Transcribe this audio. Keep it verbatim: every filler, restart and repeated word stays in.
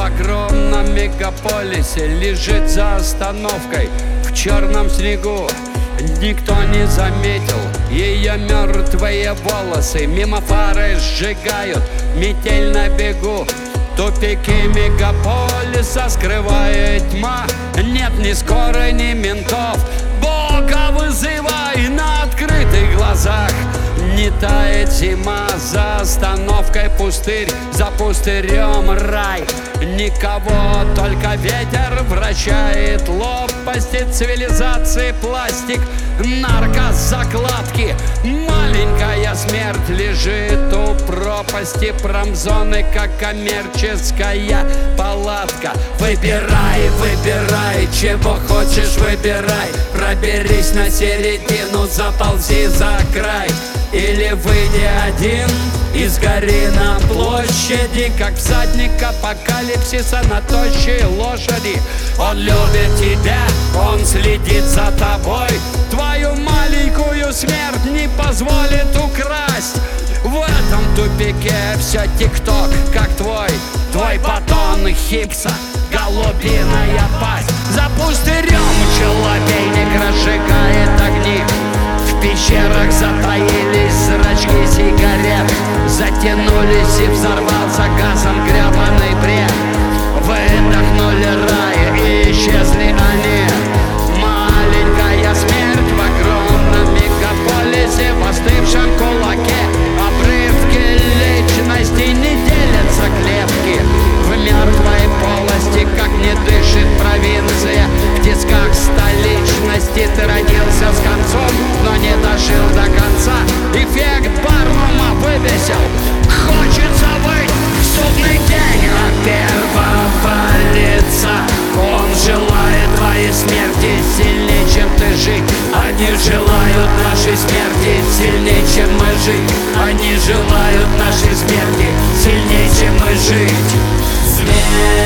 огромном мегаполисе лежит за остановкой в черном снегу. Никто не заметил ее мертвые волосы. Мимо фары сжигают, метель на бегу. Тупики мегаполиса скрывает тьма. Нет ни скорой, ни ментов. Бога вызывай на открытых глазах. Не тает зима, за остановкой пустырь, за пустырем рай. Никого, только ветер вращает лопасти цивилизации, пластик, наркозакладки. Маленькая смерть лежит у пропасти промзоны, как коммерческая палатка. Выбирай, выбирай, чего хочешь, выбирай. Проберись на середину, заползи за край. Или выйди один и сгори на площади, как всадник апокалипсиса на тощей лошади. Он любит тебя, он следит за тобой. Твою маленькую смерть не позволит украсть. В этом тупике все тик-ток, как твой. Твой батон Хиггса, голубиная пасть. За пустырем человейник разжигает огни. В пещерах затаились зрачки сигарет. Затянулись и взорвался газом гребаный бред. Выдохнули рай и исчезли они. Маленькая смерть в огромном мегаполисе, в остывшем кулаке. Обрывки личности не делятся клетки. В мертвой полости, как не дышит провинция. В тисках столичности ты родился с концом, но не дожил до конца. Эффект Барнума вывесил. Хочется быть в судный день от первого лица. Он желает твоей смерти сильнее, чем ты жить. Они желают нашей смерти сильнее, чем мы жить. Они желают нашей смерти сильнее, чем мы жить. Смерть.